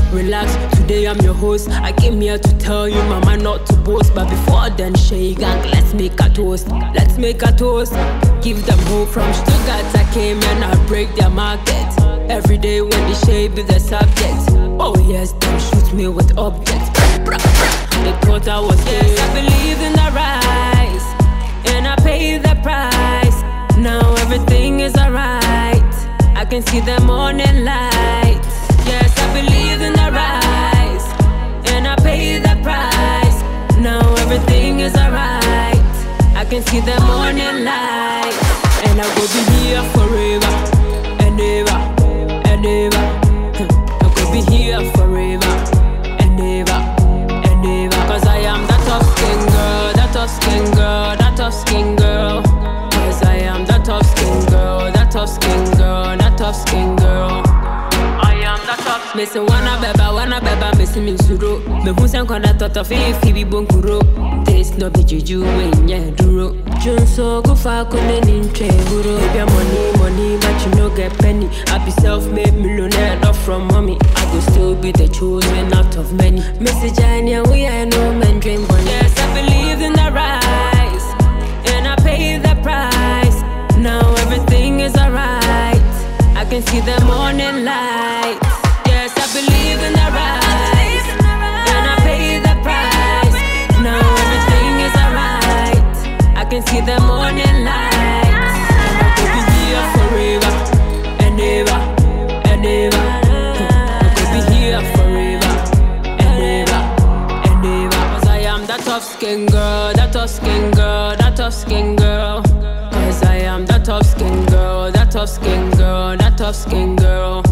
relax, today I'm your host. I came here to tell you, mama, not to boast. But before then, shake gang, let's make a toast. Let's make a toast. Give them hope from Stuttgart. I came and I break their market. Every day when the shade be the subject. Oh yes, them shoot me with objects. They thought I was dead. Yes, I believe in the rise, and I pay the price. Now everything is alright. I can see the morning light. Yes, I believe in the rise, and I pay the price. Now everything is alright. I can see the morning light, and I will be here forever and ever and ever. I could be here forever and ever and ever. Cause I am that tough skin girl, that tough skin girl, that tough skin girl. Cause I am that tough skin girl, that tough skin girl, that tough skin girl. Missing wanna beba, missing me suro. Me who's and gonna thought of if he be bonkuro. This no be juju when ya duro. Jun so go far couldn't in guru. Maybe money, but you no get penny. I be self-made millionaire, not from mommy. I go still be the chosen out of many. Missy Jania, we are no men dream one. Yes, I believe in the rise, and I pay the price. Now everything is alright. I can see the morning light. Yes, I believe in the rise, and I pay the price. Now everything is alright. I can see the morning light. And I could be here forever and ever and ever. I could be here forever and ever and ever. Cause I am that tough skin girl, that tough skin girl, that tough skin girl. Cause I am that tough skin girl, that tough skin girl, that tough skin girl.